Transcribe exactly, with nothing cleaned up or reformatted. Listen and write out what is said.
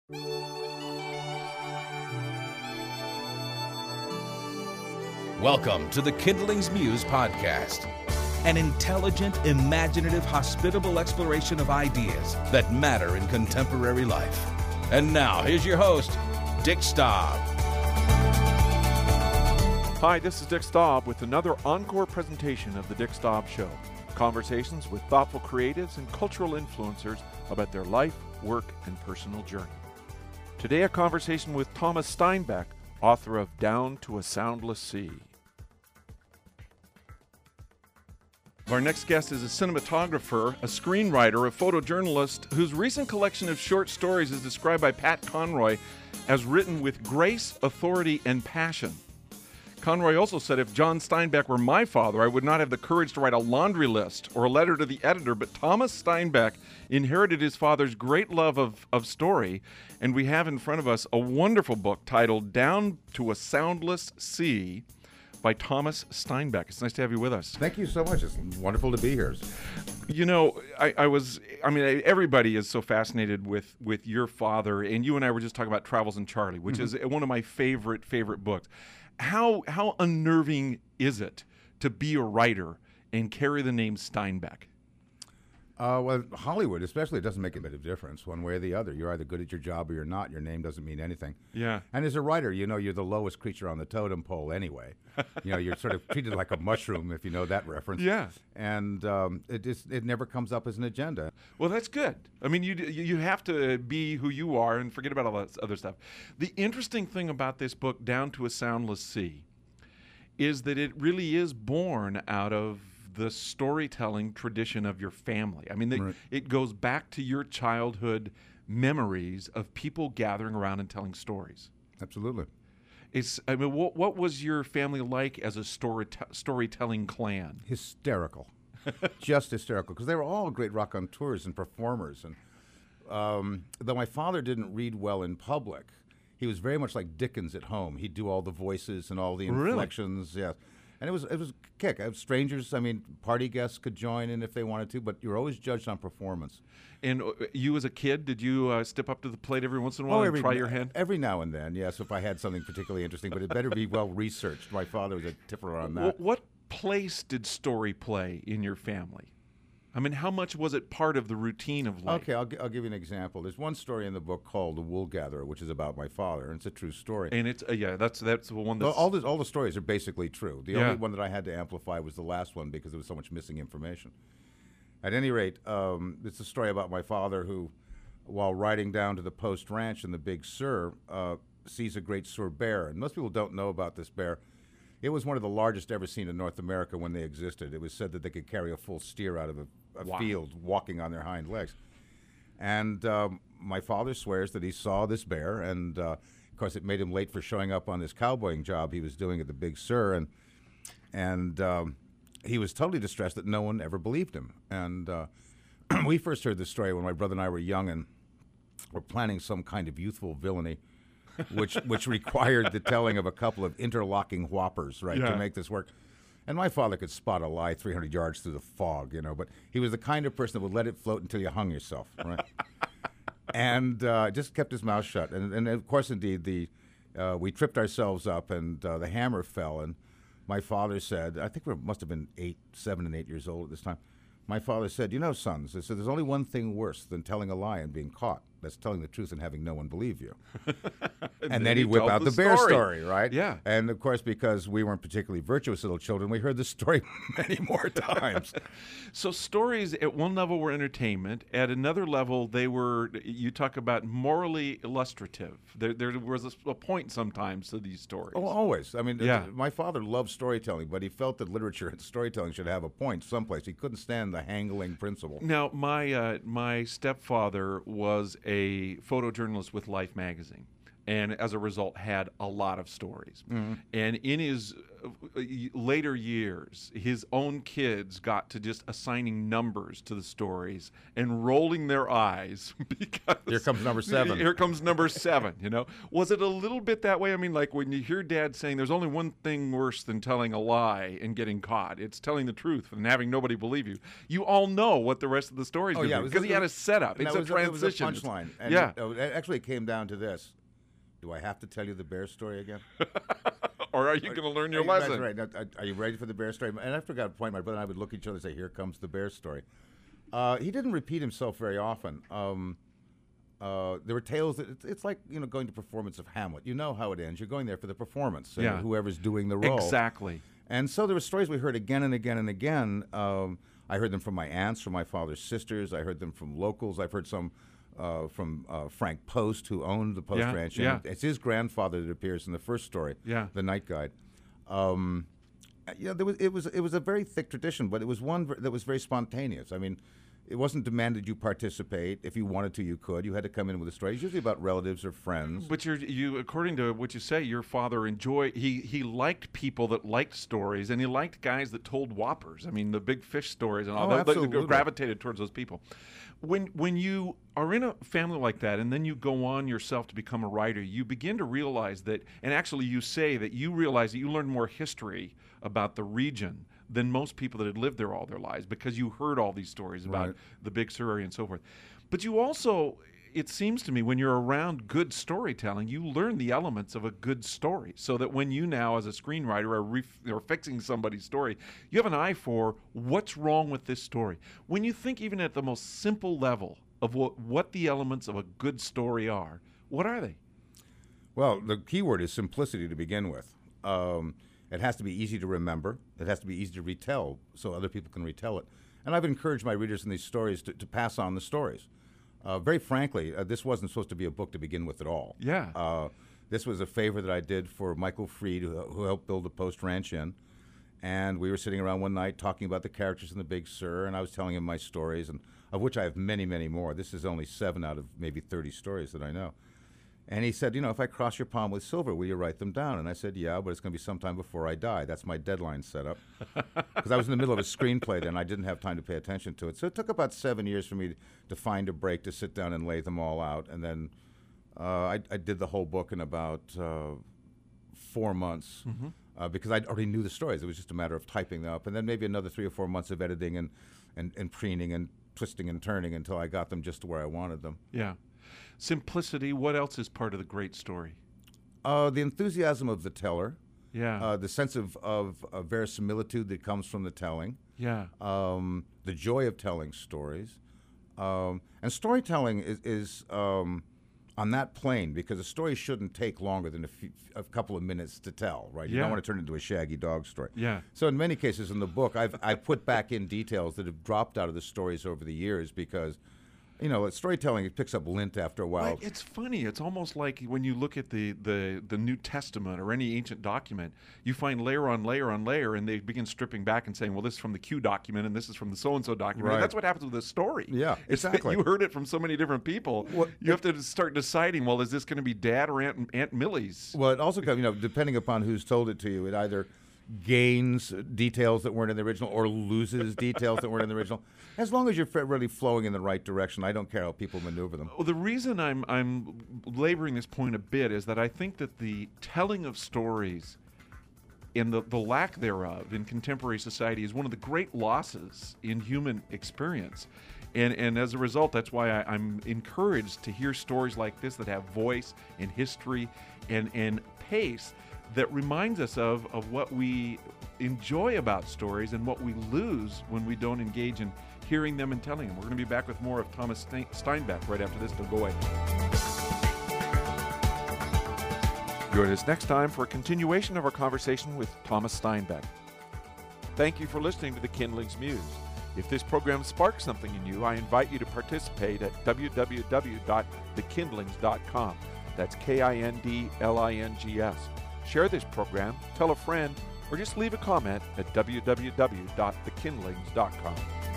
Welcome to the Kindling's Muse podcast, an intelligent, imaginative, hospitable exploration of ideas that matter in contemporary life. And now, here's your host, Dick Staub. Hi, this is Dick Staub with another encore presentation of The Dick Staub Show. Conversations with thoughtful creatives and cultural influencers about their life, work, and personal journey. Today, a conversation with Thomas Steinbeck, author of Down to a Soundless Sea. Our next guest is a cinematographer, a screenwriter, a photojournalist whose recent collection of short stories is described by Pat Conroy as written with grace, authority, and passion. Conroy also said, if John Steinbeck were my father, I would not have the courage to write a laundry list or a letter to the editor, but Thomas Steinbeck inherited his father's great love of, of story, and we have in front of us a wonderful book titled Down to a Soundless Sea by Thomas Steinbeck. It's nice to have you with us. Thank you so much. It's wonderful to be here. You know, I, I was, I mean, everybody is so fascinated with, with your father, and you and I were just talking about Travels in Charlie, which mm-hmm. is one of my favorite, favorite books. How how unnerving is it to be a writer and carry the name Steinbeck? Uh, well, Hollywood especially, it doesn't make a bit of difference one way or the other. You're either good at your job or you're not. Your name doesn't mean anything. Yeah. And as a writer, you know, you're the lowest creature on the totem pole anyway. You know, you're sort of treated like a mushroom, if you know that reference. Yeah. And um, it just, it never comes up as an agenda. Well, that's good. I mean, you you have to be who you are and forget about all that other stuff. The interesting thing about this book, Down to a Soundless Sea, is that it really is born out of the storytelling tradition of your family. I mean, the, right. It goes back to your childhood memories of people gathering around and telling stories. Absolutely. It's. I mean, what what was your family like as a story storytelling clan? Hysterical, just hysterical, because they were all great raconteurs and performers. And um, though my father didn't read well in public, he was very much like Dickens at home. He'd do all the voices and all the inflections. Really? Yeah. And it was it was a kick. Strangers, I mean, party guests could join in if they wanted to, but you're always judged on performance. And uh, you as a kid, did you uh, step up to the plate every once in a while oh, and every, try your hand? Every now and then, yes, if I had something particularly interesting, but it better be well researched. My father was a tipper on that. What, what place did story play in your family? I mean, how much was it part of the routine of life? Okay, I'll, I'll give you an example. There's one story in the book called The Wool Gatherer, which is about my father, and it's a true story. And it's, uh, yeah, that's that's the one that's... All, all, the, all the stories are basically true. The yeah. only one that I had to amplify was the last one because there was so much missing information. At any rate, um, it's a story about my father who, while riding down to the Post Ranch in the Big Sur, uh, sees a great Sur bear. And most people don't know about this bear. It was one of the largest ever seen in North America when they existed. It was said that they could carry a full steer out of a, a wow. field walking on their hind legs. And um, my father swears that he saw this bear, and uh, of course it made him late for showing up on this cowboying job he was doing at the Big Sur, and and um, he was totally distressed that no one ever believed him. And uh, we first heard this story when my brother and I were young and were planning some kind of youthful villainy, which which required the telling of a couple of interlocking whoppers, right, yeah. to make this work. And my father could spot a lie three hundred yards through the fog, you know, but he was the kind of person that would let it float until you hung yourself, right? and uh, just kept his mouth shut. And, and of course, indeed, the uh, we tripped ourselves up, and uh, the hammer fell. And my father said, I think we must have been eight, seven and eight years old at this time. My father said, you know, sons, he said, there's only one thing worse than telling a lie and being caught. That's telling the truth and having no one believe you. and, and then he'd whip out the, the bear story, right? Yeah. And, of course, because we weren't particularly virtuous little children, we heard the story many more times. So stories at one level were entertainment. At another level, they were, you talk about morally illustrative. There, there was a, a point sometimes to these stories. Oh, always. I mean, yeah. uh, my father loved storytelling, but he felt that literature and storytelling should have a point someplace. He couldn't stand the hangling principle. Now, my uh, my stepfather was a photojournalist with Life magazine. and as a result had a lot of stories. Mm-hmm. And in his uh, later years, his own kids got to just assigning numbers to the stories and rolling their eyes because Here comes number seven. Here comes number seven, you know. Was it a little bit that way? I mean, like when you hear Dad saying there's only one thing worse than telling a lie and getting caught, it's telling the truth and having nobody believe you. You all know what the rest of the story is Oh, going to yeah, be it was- because it he had a was- setup. And It's that a was it was a transition. punchline. And Yeah. It, it actually came down to this. Do I have to tell you the bear story again? Or are you going to learn your Are you- that's lesson? right. Now, Are you ready for the bear story? And after I got a point, my brother and I would look at each other and say, here comes the bear story. Uh, he didn't repeat himself very often. Um, uh, there were tales that it's, it's like, you know, going to performance of Hamlet. You know how it ends. You're going there for the performance. and Yeah. Whoever's doing the role. Exactly. And so there were stories we heard again and again and again. Um, I heard them from my aunts, from my father's sisters. I heard them from locals. I've heard some uh, from uh, Frank Post, who owned the Post Yeah, Ranch. yeah. It's his grandfather that appears in the first story, Yeah. The Night Guide. Um, you know, there was it was it was a very thick tradition, but it was one ver- that was very spontaneous. I mean, it wasn't demanded you participate. If you wanted to, you could. You had to come in with a story. It's usually about relatives or friends. But you're, you, according to what you say, your father enjoyed. He he liked people that liked stories, and he liked guys that told whoppers. I mean, the big fish stories and all Oh, that. that absolutely. gravitated towards those people. When when you are in a family like that, and then you go on yourself to become a writer, you begin to realize that, and actually, you say that you realize that you learned more history about the region than most people that had lived there all their lives because you heard all these stories about Right. the Big Sur and so forth. But you also, it seems to me, when you're around good storytelling, you learn the elements of a good story so that when you now, as a screenwriter, are, ref- are fixing somebody's story, you have an eye for what's wrong with this story. When you think even at the most simple level of what, what the elements of a good story are, what are they? Well, the key word is simplicity to begin with. Um, it has to be easy to remember. It has to be easy to retell so other people can retell it. And I've encouraged my readers in these stories to, to pass on the stories. Uh, very frankly, uh, this wasn't supposed to be a book to begin with at all. Yeah. Uh, this was a favor that I did for Michael Freed, who, who helped build the Post Ranch Inn. And we were sitting around one night talking about the characters in the Big Sur, and I was telling him my stories, and of which I have many, many more. This is only seven out of maybe thirty stories that I know. And he said, you know, if I cross your palm with silver, will you write them down? And I said, yeah, but it's going to be sometime before I die. That's my deadline set up. Because I was in the middle of a screenplay then. I didn't have time to pay attention to it. So it took about seven years for me to, to find a break, to sit down and lay them all out. And then uh, I, I did the whole book in about uh, four months Mm-hmm. uh, because I already knew the stories. It was just a matter of typing them up. And then maybe another three or four months of editing and, and, and preening and twisting and turning until I got them just to where I wanted them. Yeah. Simplicity, what else is part of the great story? Uh, the enthusiasm of the teller, Yeah. uh, the sense of, of, of verisimilitude that comes from the telling, yeah. um, the joy of telling stories. Um, and storytelling is, is um, on that plane because a story shouldn't take longer than a, few, a couple of minutes to tell, right? You Yeah. don't want to turn it into a shaggy dog story. Yeah. So in many cases in the book, I've, I've put back in details that have dropped out of the stories over the years because, you know, storytelling, it picks up lint after a while. Well, it's funny. It's almost like when you look at the, the, the New Testament or any ancient document, you find layer on layer on layer, and they begin stripping back and saying, well, this is from the Q document, and this is from the so-and-so document. And Right. that's what happens with a story. Yeah, It's that exactly. you heard it from so many different people. Well, you have to start deciding, well, is this going to be Dad or Aunt, Aunt Millie's? Well, it also comes, you know, depending upon who's told it to you, it either gains details that weren't in the original or loses details that weren't in the original. As long as you're f- really flowing in the right direction, I don't care how people maneuver them. Well, the reason I'm I'm laboring this point a bit is that I think that the telling of stories and the, the lack thereof in contemporary society is one of the great losses in human experience. And, and as a result, that's why I, I'm encouraged to hear stories like this that have voice and history and, and pace that reminds us of, of what we enjoy about stories and what we lose when we don't engage in hearing them and telling them. We're going to be back with more of Thomas Stein- Steinbeck right after this. Don't go away. Join us next time for a continuation of our conversation with Thomas Steinbeck. Thank you for listening to The Kindling's Muse. If this program sparks something in you, I invite you to participate at w w w dot the kindlings dot com. That's K I N D L I N G S. Share this program, tell a friend, or just leave a comment at w w w dot the kindlings dot com.